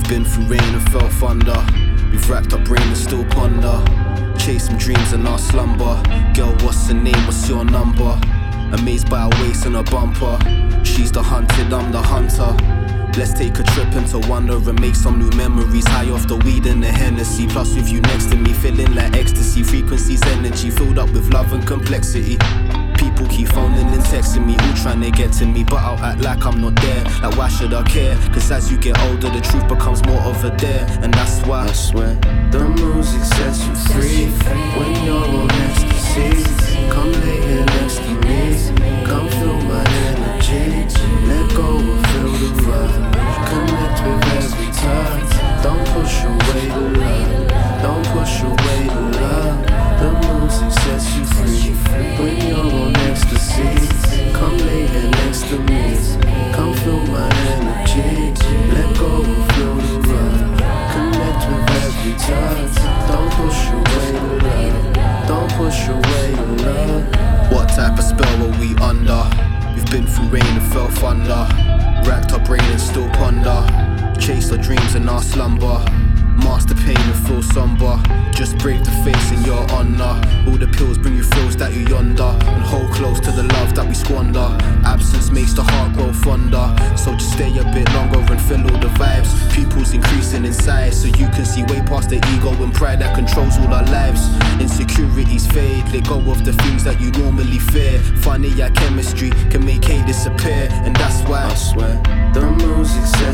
Been through rain and felt thunder. We've racked up brain and still ponder. Chase some dreams in our slumber. Girl, what's her name, what's your number? Amazed by her waist and her bumper. She's the hunted, I'm the hunter. Let's take a trip into wonder and make some new memories. High off the weed and the Hennessy. Plus with you next to me, feeling like ecstasy. Frequencies, energy, filled up with love and complexity. People keep phoning and texting me, all trying to get to me, but I'll act like I'm not there. Like why should I care? Cause as you get older, the truth becomes more of a dare. And that's why I swear the music sets you free. When you're on ecstasy, come lay here next to me. Come feel my energy. Let go and feel the rush. Connect with every touch. Don't push away the love. Don't push away the love. The music sets you free. When you're on ecstasy, come lay here next to me. Come feel my energy. Let go and feel the rush. Connect with every touch. Don't push away the love. Don't push away the love. What type of spell are we under? We've been through rain and felt thunder. Racked our brain and still ponder. Chased our dreams in our slumber. Master pain and feel somber. Just brave the face in your honor. All the pills bring you thrills that you yonder. And hold close to the love that we squander. Absence makes the heart grow fonder. So just stay a bit longer and feel all the vibes. Pupils increasing in size, so you can see way past the ego and pride that controls all our lives. Insecurities fade, let go of the things that you normally fear. Funny how chemistry can make hate disappear. And that's why I swear the music says